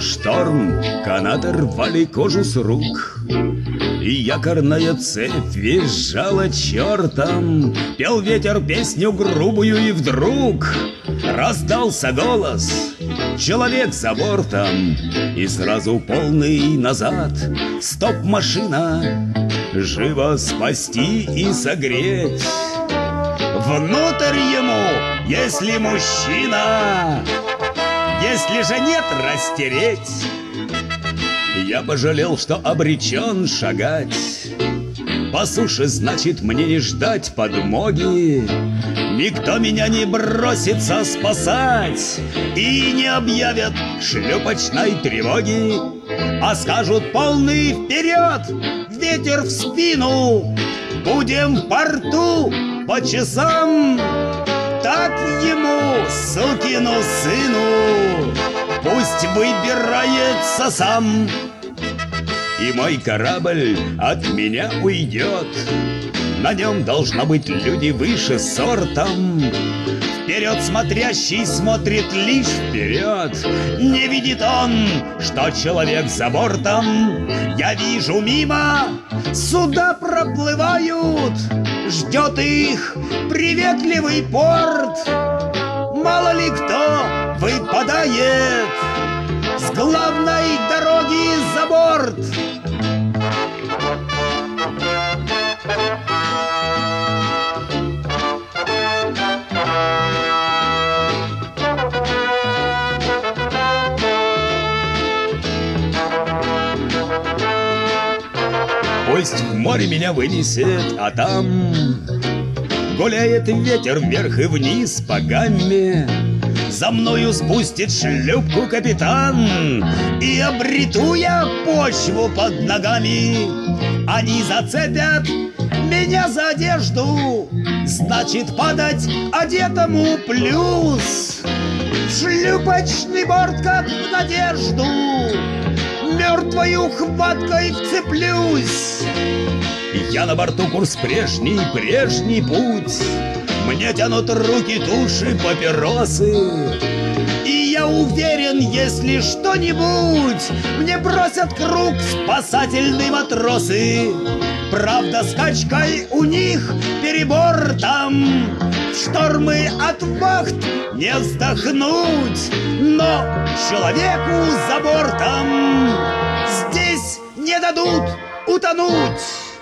шторм, канаты рвали кожу с рук, и якорная цепь визжала чертом. Пел ветер песню грубую, и вдруг раздался голос: человек за бортом. И сразу полный назад. Стоп, машина, живо спасти и согреть. Внутрь ему, если мужчина, если же нет, растереть. Я пожалел, что обречен шагать по суше, значит, мне не ждать подмоги. Никто меня не бросится спасать и не объявят шлюпочной тревоги, а скажут: полный вперед, ветер в спину, будем в порту по часам. Так ему, сукину сыну, пусть выбирается сам. И мой корабль от меня уйдет, на нем должно быть люди выше сортом. Вперед смотрящий смотрит лишь вперед, не видит он, что человек за бортом. Я вижу мимо, суда проплывают, ждет их приветливый порт. Мало ли кто выпадает с главной дороги за борт. Пусть в море меня вынесет, а там гуляет ветер вверх и вниз по гамме. За мною спустит шлюпку капитан, и обрету я почву под ногами. Они зацепят меня за одежду, значит, падать одетому плюс. Шлюпочный борт, как в надежду, мертвою хваткой вцеплюсь. Я на борту курс прежний, прежний путь. Мне тянут руки, туши, папиросы. И я уверен, если что-нибудь мне бросят круг спасательные матросы. Правда, с качкой у них перебор там. В штормы от вахт не вздохнуть, но человеку за бортом здесь не дадут утонуть.